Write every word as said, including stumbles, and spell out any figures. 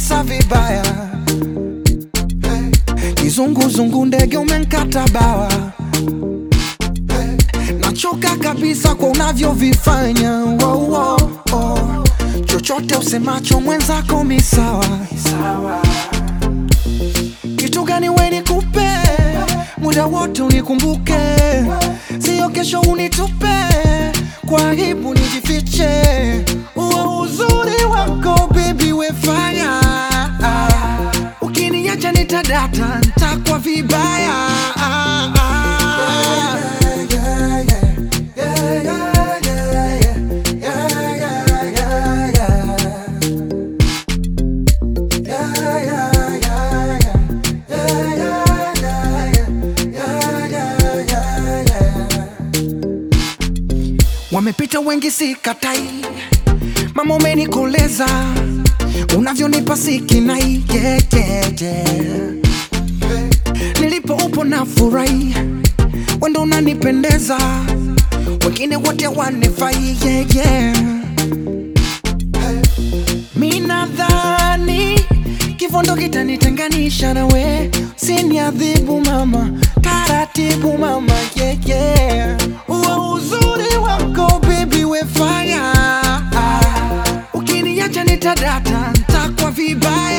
umenipapasa vibaya. Hey. Kizungu zungu ndege umenkata bawa. Hey. Nachoka kabisa kwa unavyovifanya. Wow, wow, oh. Chochote usemacho mwenzako mi sawa. Kitu gani we nikupe, muda wote unikumbuke, sio kesho unitupe, kwa aibu nijifiche. Uo uzuri wako baby wefanya, ukiniacha nitadata, ntakwa vibaya. Wamepita wengi sikatai, mama umenikoleza, unavyonipa sikinai, yeah, yeah, yeah. Nilipo upo na furahi, wendo unanipendeza, wengine wote wanifai, yeah, yeah. Mina dhani kifo ndo kitanitenganisha nawe, usiniadhibu mama, taratibu mama, yeah, yeah. Uo uzuri wako baby wefanya, ukiniacha nitadata, ntakwa vibaya.